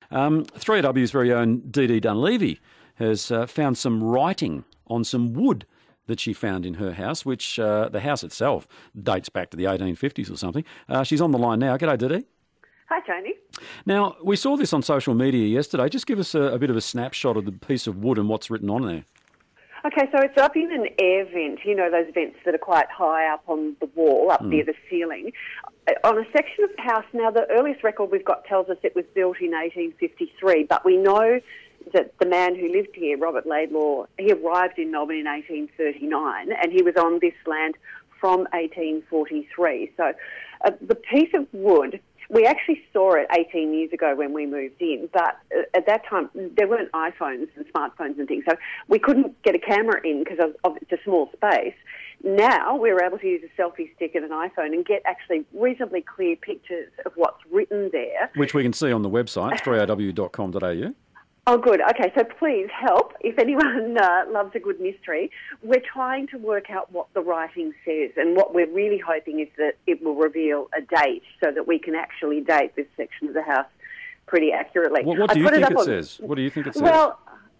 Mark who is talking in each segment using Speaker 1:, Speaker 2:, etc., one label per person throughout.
Speaker 1: 3AW's very own Dee Dee Dunleavy has found some writing on some wood that she found in her house, which the house itself dates back to the 1850s or something. She's on the line now. G'day, Dee Dee.
Speaker 2: Hi, Tony.
Speaker 1: Now, we saw this on social media yesterday. Just give us a bit of a snapshot of the piece of wood and what's written on there.
Speaker 2: Okay, so it's up in an air vent, you know, those vents that are quite high up on the wall, up near the ceiling, on a section of the house. Now, the earliest record we've got tells us it was built in 1853, but we know that the man who lived here, Robert Laidlaw, he arrived in Melbourne in 1839, and he was on this land from 1843. So the piece of wood, we actually saw it 18 years ago when we moved in, but at that time there weren't iPhones and smartphones and things, so we couldn't get a camera in because it's a small space. Now we're able to use a selfie stick and an iPhone and get actually reasonably clear pictures of what's written there.
Speaker 1: Which we can see on the website, 3aw.com.au.
Speaker 2: Oh, good. Okay, so please help. If anyone loves a good mystery, we're trying to work out what the writing says, and what we're really hoping is that it will reveal a date so that we can actually date this section of the house pretty accurately.
Speaker 1: What do you think it says? What do you think it says?
Speaker 2: Well,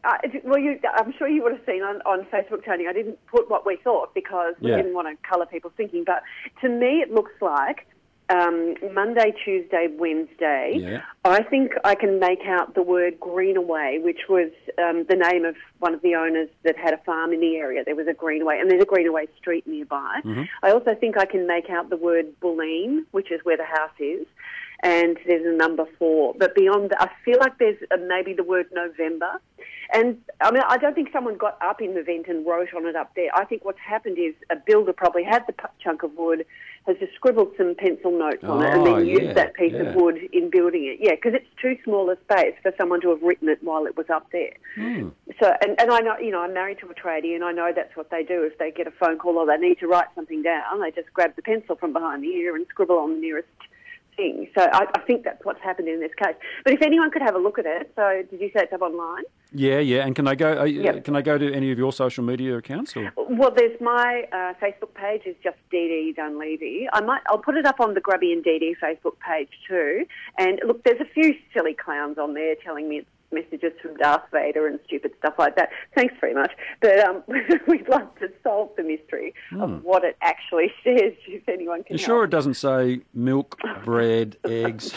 Speaker 2: I'm sure you would have seen on Facebook, Tony, I didn't put what we thought because we didn't want to colour people's thinking, but to me it looks like Monday, Tuesday, Wednesday. Yeah. I think I can make out the word Greenaway, which was the name of one of the owners that had a farm in the area. There was a Greenaway, and there's a Greenaway street nearby. Mm-hmm. I also think I can make out the word Bulleen, which is where the house is, and there's a number 4. But beyond that, I feel like there's maybe the word November. And, I mean, I don't think someone got up in the vent and wrote on it up there. I think what's happened is a builder probably had the chunk of wood, has just scribbled some pencil notes on it and then used that piece of wood in building it. Yeah, because it's too small a space for someone to have written it while it was up there. Mm. So, and I know, you know, I'm married to a tradie, and I know that's what they do. If they get a phone call or they need to write something down, they just grab the pencil from behind the ear and scribble on the nearest thing. So I think that's what's happened in this case. But if anyone could have a look at it, so did you say it's up online? Yeah.
Speaker 1: And can I go? Can I go to any of your social media accounts? Or?
Speaker 2: Well, there's my Facebook page is just Dee Dee Dunleavy. I'll put it up on the Grubby and Dee Dee Facebook page too. And look, there's a few silly clowns on there telling me it's messages from Darth Vader and stupid stuff like that. Thanks very much. But we'd love to solve the mystery of what it actually says, if anyone can help.
Speaker 1: Sure it doesn't say milk, bread, eggs?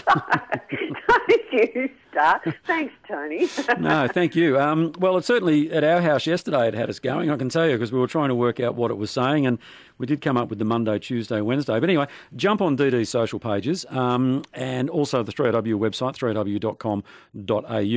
Speaker 2: You start. Thanks, Tony.
Speaker 1: No, thank you. Well, it certainly, at our house yesterday, it had us going, I can tell you, because we were trying to work out what it was saying, and we did come up with the Monday, Tuesday, Wednesday. But anyway, jump on DD's social pages and also the 3AW website, 3aw.com.au.